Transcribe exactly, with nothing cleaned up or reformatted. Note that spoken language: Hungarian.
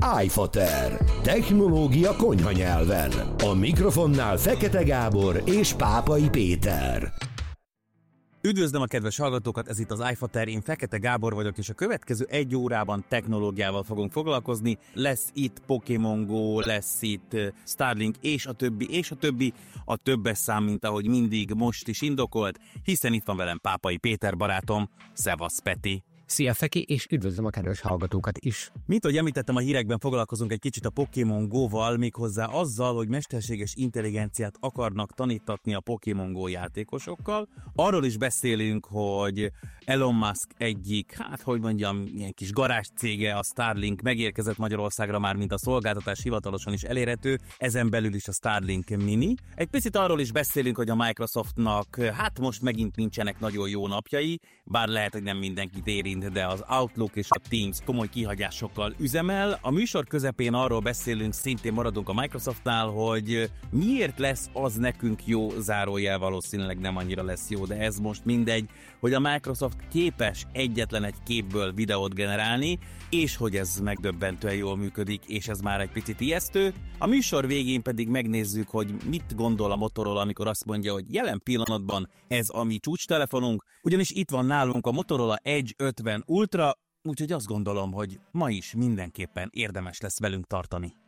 iFater. Technológia konyha nyelven. A mikrofonnál Fekete Gábor és Pápai Péter. Üdvözlöm a kedves hallgatókat, ez itt az iFater, én Fekete Gábor vagyok, és a következő egy órában technológiával fogunk foglalkozni. Lesz itt Pokémon Go, lesz itt Starlink, és a többi, és a többi. A többes szám, mint ahogy mindig, most is indokolt, hiszen itt van velem Pápai Péter barátom. Szevasz, Peti! Szia, Feki, és üdvözlöm a kedves hallgatókat is. Mint ahogy említettem, a hírekben foglalkozunk egy kicsit a Pokémon Go-val, méghozzá azzal, hogy mesterséges intelligenciát akarnak tanítatni a Pokémon Go játékosokkal. Arról is beszélünk, hogy Elon Musk egyik, hát hogy mondjam, ilyen kis garázs cége, a Starlink megérkezett Magyarországra már, mint a szolgáltatás hivatalosan is elérhető, ezen belül is a Starlink Mini. Egy picit arról is beszélünk, hogy a Microsoftnak hát most megint nincsenek nagyon jó napjai, bár lehet, hogy nem mindenkit érint, de az Outlook és a Teams komoly kihagyásokkal üzemel. A műsor közepén arról beszélünk, szintén maradunk a Microsoftnál, hogy miért lesz az nekünk jó, zárójel valószínűleg nem annyira lesz jó, de ez most mindegy, hogy a Microsoft képes egyetlen egy képből videót generálni, és hogy ez megdöbbentően jól működik, és ez már egy picit ijesztő. A műsor végén pedig megnézzük, hogy mit gondol a Motorola, amikor azt mondja, hogy jelen pillanatban ez a mi csúcstelefonunk, ugyanis itt van nálunk a Motorola Edge ötven Ultra, úgyhogy azt gondolom, hogy ma is mindenképpen érdemes lesz velünk tartani.